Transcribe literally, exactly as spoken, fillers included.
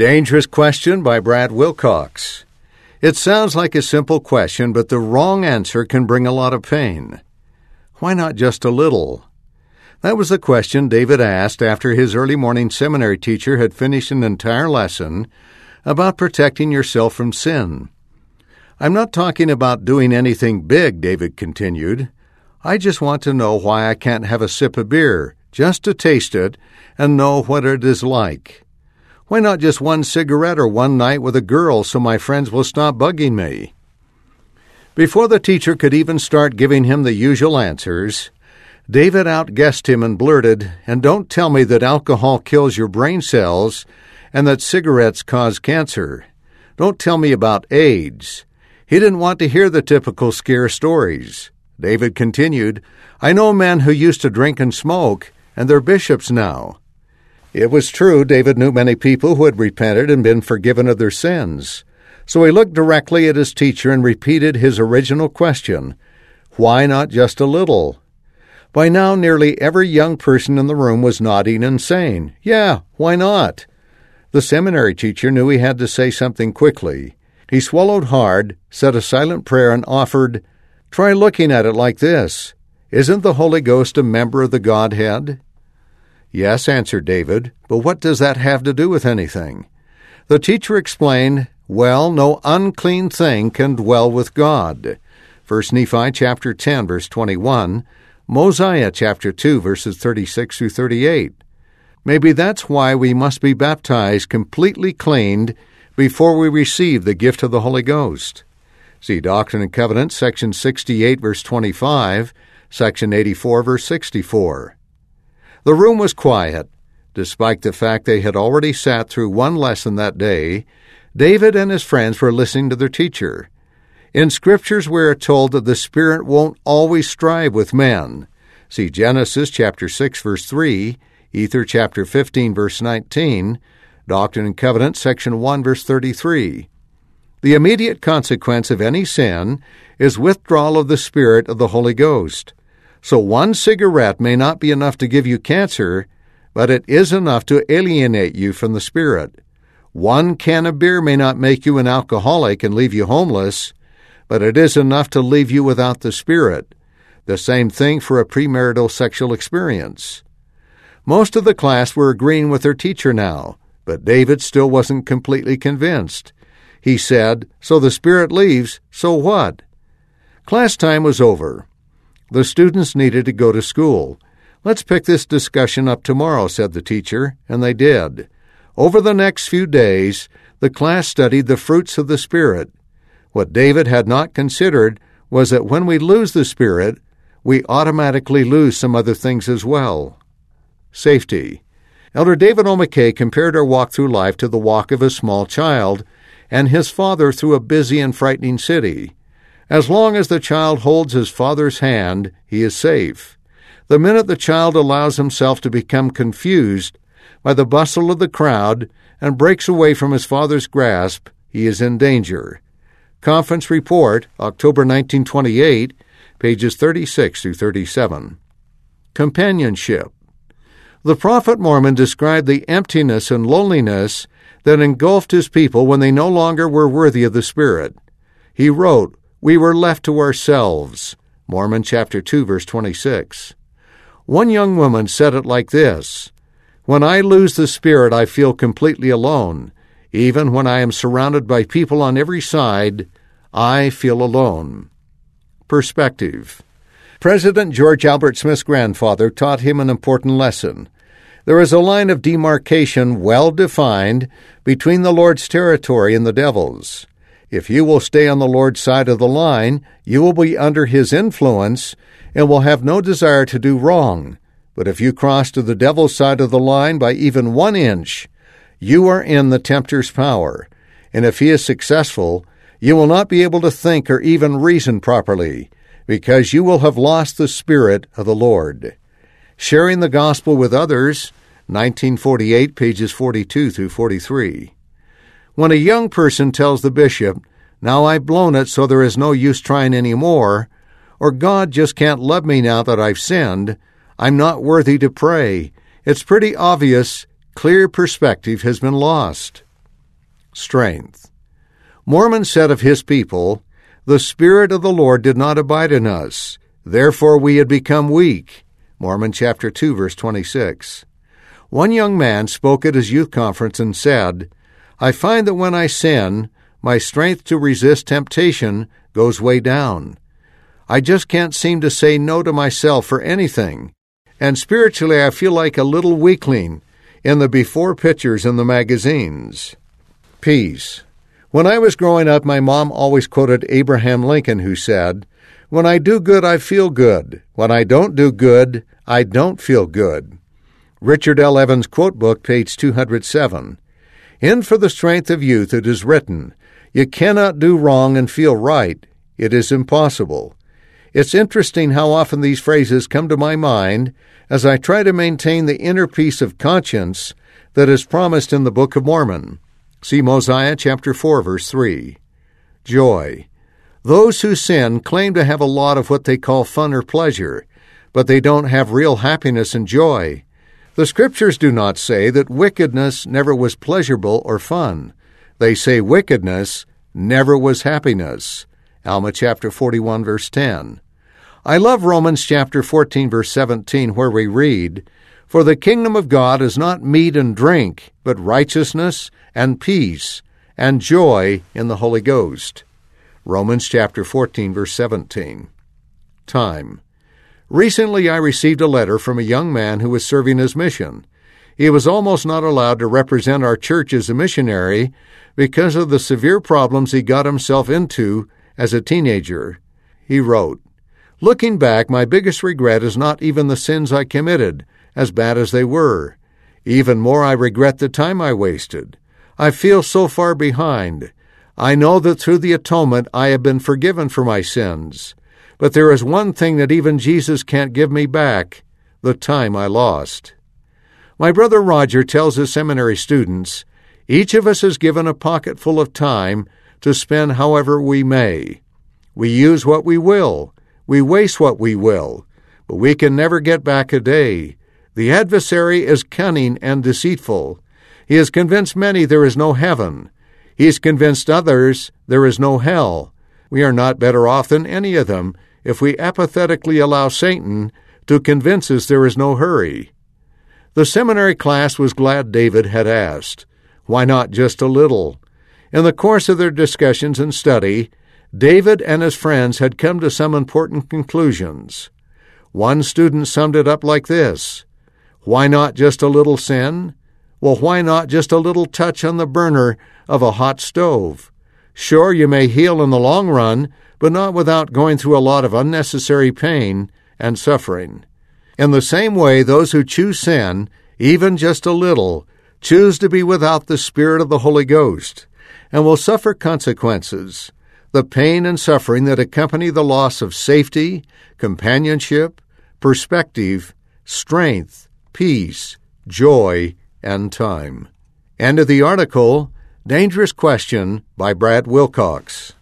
Dangerous Question by Brad Wilcox. It sounds like a simple question, but the wrong answer can bring a lot of pain. Why not just a little? That was the question David asked after his early morning seminary teacher had finished an entire lesson about protecting yourself from sin. I'm not talking about doing anything big, David continued. I just want to know why I can't have a sip of beer, just to taste it and know what it is like. Why not just one cigarette or one night with a girl so my friends will stop bugging me? Before the teacher could even start giving him the usual answers, David outguessed him and blurted, "And don't tell me that alcohol kills your brain cells and that cigarettes cause cancer. Don't tell me about AIDS." He didn't want to hear the typical scare stories. David continued, "I know men who used to drink and smoke, and they're bishops now." It was true David knew many people who had repented and been forgiven of their sins. So he looked directly at his teacher and repeated his original question, "Why not just a little?" By now, nearly every young person in the room was nodding and saying, "Yeah, why not?" The seminary teacher knew he had to say something quickly. He swallowed hard, said a silent prayer, and offered, "Try looking at it like this. Isn't the Holy Ghost a member of the Godhead?" "Yes," answered David, "but what does that have to do with anything?" The teacher explained, "Well, no unclean thing can dwell with God." First Nephi chapter ten, verse twenty-one, Mosiah chapter two, verses thirty-six through thirty-eight. Maybe that's why we must be baptized completely cleaned before we receive the gift of the Holy Ghost. See Doctrine and Covenants, section sixty-eight, verse twenty-five, section eighty-four, verse sixty-four. The room was quiet. Despite the fact they had already sat through one lesson that day, David and his friends were listening to their teacher. In Scriptures we are told that the Spirit won't always strive with men. See Genesis chapter six, verse three, Ether chapter fifteen, verse nineteen, Doctrine and Covenants, section one, verse thirty-three. The immediate consequence of any sin is withdrawal of the Spirit of the Holy Ghost. So one cigarette may not be enough to give you cancer, but it is enough to alienate you from the Spirit. One can of beer may not make you an alcoholic and leave you homeless, but it is enough to leave you without the Spirit. The same thing for a premarital sexual experience. Most of the class were agreeing with their teacher now, but David still wasn't completely convinced. He said, "So the Spirit leaves, so what?" Class time was over. The students needed to go to school. "Let's pick this discussion up tomorrow," said the teacher, and they did. Over the next few days, the class studied the fruits of the Spirit. What David had not considered was that when we lose the Spirit, we automatically lose some other things as well. Safety. Elder David O. McKay compared our walk through life to the walk of a small child and his father through a busy and frightening city. As long as the child holds his father's hand, he is safe. The minute the child allows himself to become confused by the bustle of the crowd and breaks away from his father's grasp, he is in danger. Conference Report, October nineteen twenty-eight, pages thirty-six through thirty-seven. Companionship. The prophet Mormon described the emptiness and loneliness that engulfed his people when they no longer were worthy of the Spirit. He wrote, "We were left to ourselves." Mormon chapter two, verse twenty-six. One young woman said it like this, "When I lose the Spirit, I feel completely alone. Even when I am surrounded by people on every side, I feel alone." Perspective. President George Albert Smith's grandfather taught him an important lesson. There is a line of demarcation well defined between the Lord's territory and the devil's. If you will stay on the Lord's side of the line, you will be under His influence and will have no desire to do wrong. But if you cross to the devil's side of the line by even one inch, you are in the tempter's power. And if he is successful, you will not be able to think or even reason properly, because you will have lost the Spirit of the Lord. Sharing the Gospel with Others, nineteen forty-eight, pages forty-two through forty-three. When a young person tells the bishop, "Now I've blown it, so there is no use trying any more," or "God just can't love me now that I've sinned, I'm not worthy to pray," it's pretty obvious clear perspective has been lost. strength. Mormon said of his people, "The Spirit of the Lord did not abide in us. Therefore we had become weak." Mormon chapter two, verse twenty-six. One young man spoke at his youth conference and said, "I find that when I sin, my strength to resist temptation goes way down. I just can't seem to say no to myself for anything. And spiritually I feel like a little weakling in the before pictures in the magazines." Peace. When I was growing up, my mom always quoted Abraham Lincoln, who said, "When I do good, I feel good. When I don't do good, I don't feel good." Richard L. Evans' quote book, page two hundred seven. "In For the Strength of Youth it is written, you cannot do wrong and feel right. It is impossible." It's interesting how often these phrases come to my mind as I try to maintain the inner peace of conscience that is promised in the Book of Mormon. See Mosiah chapter four, verse three. Joy. Those who sin claim to have a lot of what they call fun or pleasure, but they don't have real happiness and joy. The Scriptures do not say that wickedness never was pleasurable or fun. They say wickedness never was happiness. Alma chapter forty-one, verse ten. I love Romans chapter fourteen, verse seventeen, where we read, "For the kingdom of God is not meat and drink, but righteousness and peace and joy in the Holy Ghost." Romans chapter fourteen, verse seventeen. Time. Recently I received a letter from a young man who was serving his mission. He was almost not allowed to represent our church as a missionary because of the severe problems he got himself into as a teenager. He wrote, "Looking back, my biggest regret is not even the sins I committed, as bad as they were. Even more, I regret the time I wasted. I feel so far behind. I know that through the atonement I have been forgiven for my sins. But there is one thing that even Jesus can't give me back, the time I lost." My brother Roger tells his seminary students, "Each of us is given a pocket full of time to spend however we may. We use what we will. We waste what we will. But we can never get back a day. The adversary is cunning and deceitful. He has convinced many there is no heaven. He has convinced others there is no hell. We are not better off than any of them if we apathetically allow Satan to convince us there is no hurry." The seminary class was glad David had asked, "Why not just a little?" In the course of their discussions and study, David and his friends had come to some important conclusions. One student summed it up like this: "Why not just a little sin? Well, why not just a little touch on the burner of a hot stove? Sure, you may heal in the long run, but not without going through a lot of unnecessary pain and suffering." In the same way, those who choose sin, even just a little, choose to be without the Spirit of the Holy Ghost, and will suffer consequences, the pain and suffering that accompany the loss of safety, companionship, perspective, strength, peace, joy, and time. End of the article, Dangerous Question by Brad Wilcox.